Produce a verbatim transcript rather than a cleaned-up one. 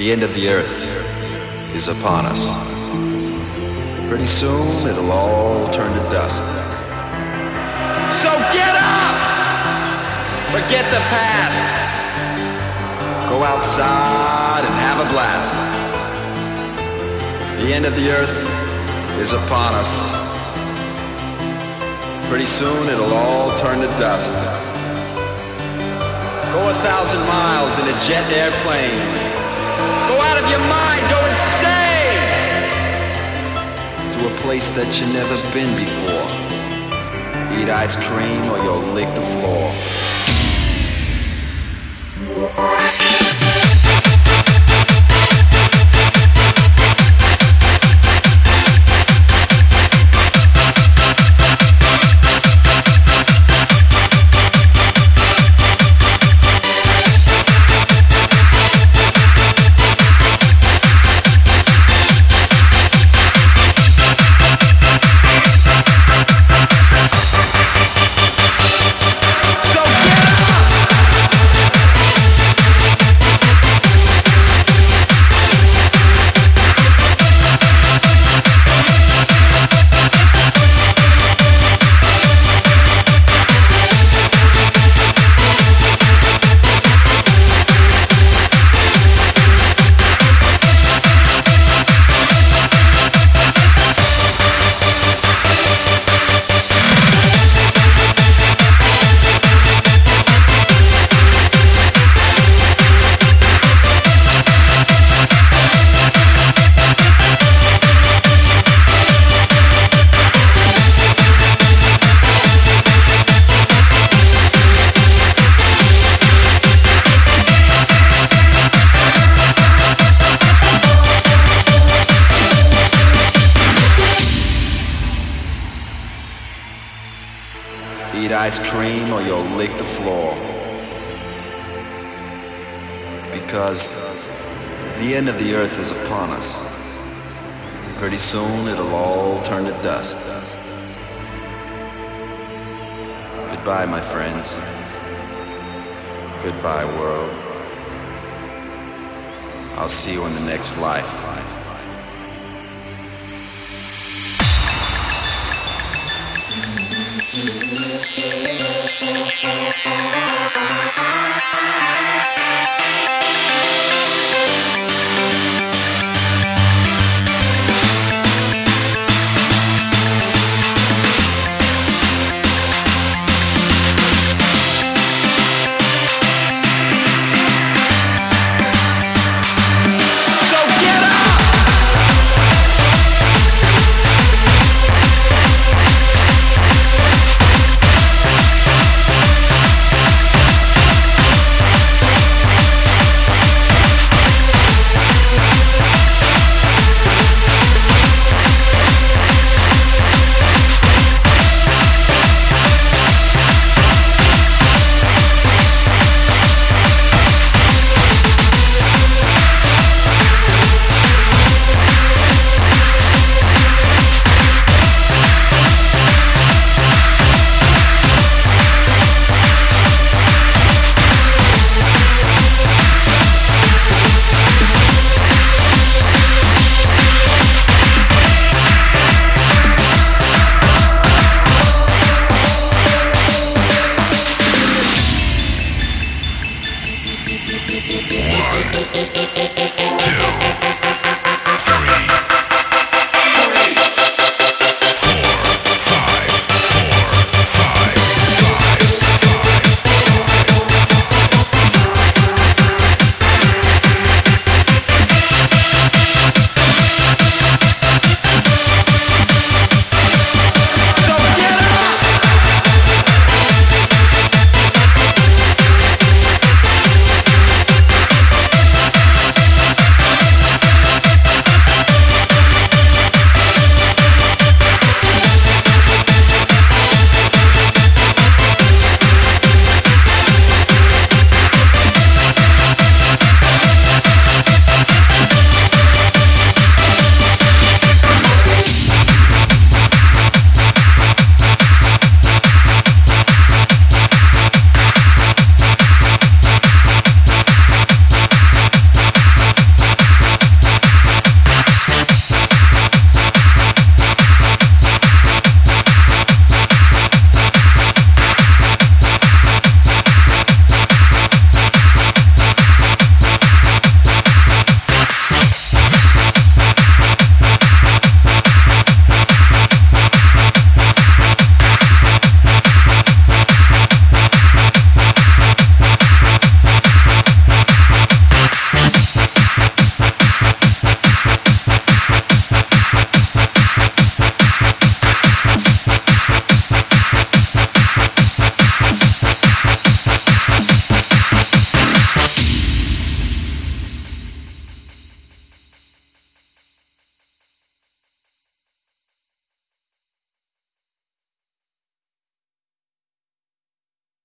The end of the earth is upon us. Pretty soon it'll all turn to dust. So get up! Forget the past. Go outside and have a blast. The end of the earth is upon us. Pretty soon it'll all turn to dust. Go a thousand miles in a jet airplane. Go out of your mind, go insane! To a place that you've never been before. Eat ice cream or you'll lick the floor. Eat ice cream or you'll lick the floor. Because the end of the earth is upon us. Pretty soon it'll all turn to dust. Goodbye, my friends. Goodbye, world. I'll see you in the next life. We'll be right back.